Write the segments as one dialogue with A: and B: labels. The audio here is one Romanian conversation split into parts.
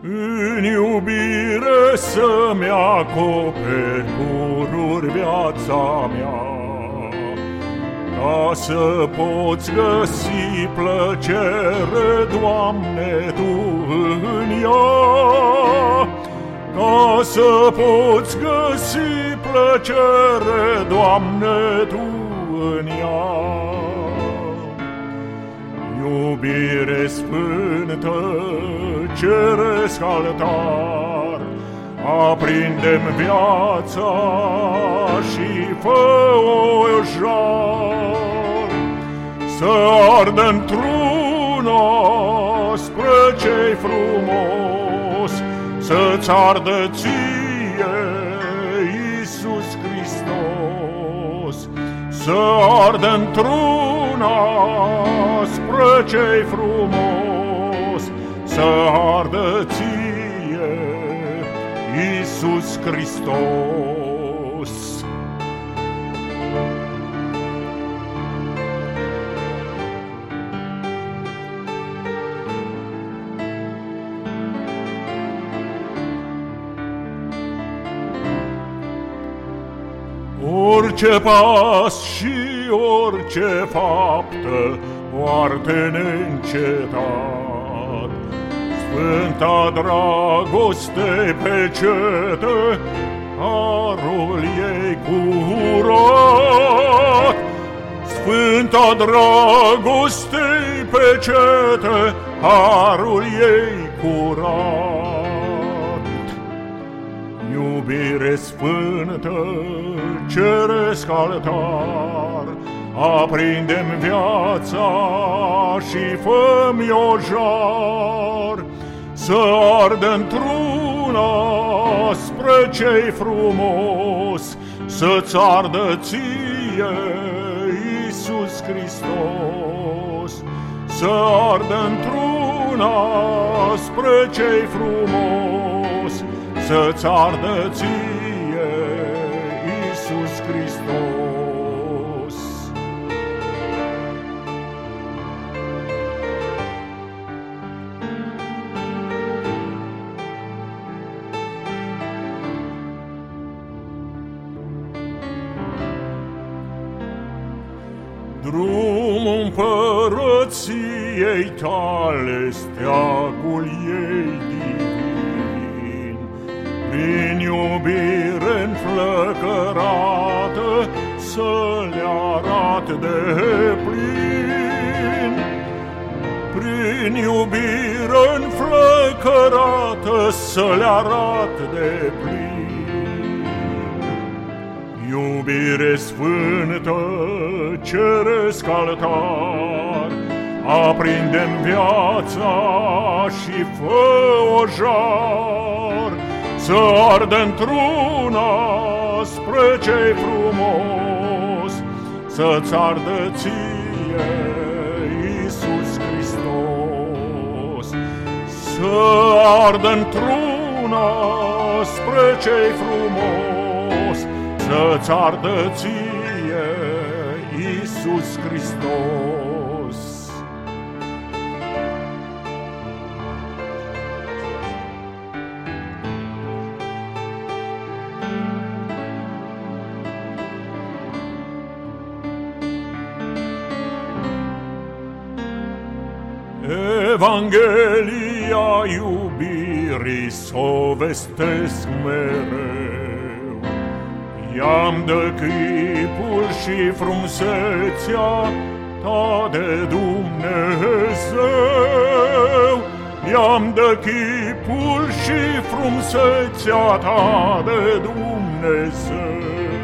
A: În iubire să-mi acoperi pururi viața mea, ca să poți găsi plăcere, Doamne, Tu în ea. Ca să poți găsi plăcere, Doamne, Tu în ea. Iubire sfântă, ceresc altar, aprinde-mi viața și fă-o jar, să ardă într-una spre ce-i frumos, să-ți ardă ție, Iisus Hristos, să ardă într-una spre ce-i frumos, să ardă ție, Iisus Hristos. Orice pas și orice faptă poartă neîncetat, sfânta dragoste pecete, harul ei curat. Sfânta dragoste pecete, harul ei curat. Iubire sfântă, ceresc altar, aprinde-mi viața și fă-mi-o jar, să ardă într-una spre ce-i frumos, să-ți ardă ție, Iisus Hristos, să ardă într-una spre ce-i frumos, să-ți ardă ție, Iisus Hristos. Drumul împărăției tale, steagul ei divin, prin iubire înflăcărată să le arat deplin. Prin iubire înflăcărată să le arat deplin. Iubire sfântă, ceresc altar, aprinde-mi viața și fă-o jar, să ardă într-una spre ce-i frumos, să-ți ardă ție, Iisus Hristos, să ardă într-una spre ce-i frumos, să-ți ardă ție, Iisus Hristos. Evanghelia iubirii s-o vestesc mereu, i-am dă chipul și frumusețea ta de Dumnezeu, i-am dă chipul și frumusețea ta de Dumnezeu.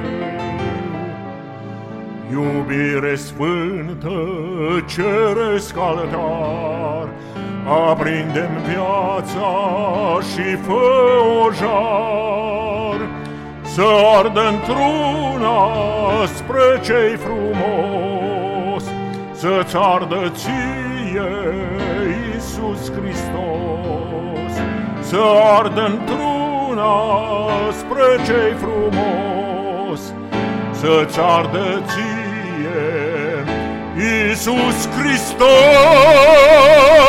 A: Iubire sfântă, ceresc altar, aprinde-mi viața și fă-o jar, să ardă într-una spre ce-i frumos, să-ți ardă ție, Iisus Hristos, să ardă într-una spre ce-i frumos, să-ți ardă ție, Iisus Hristos.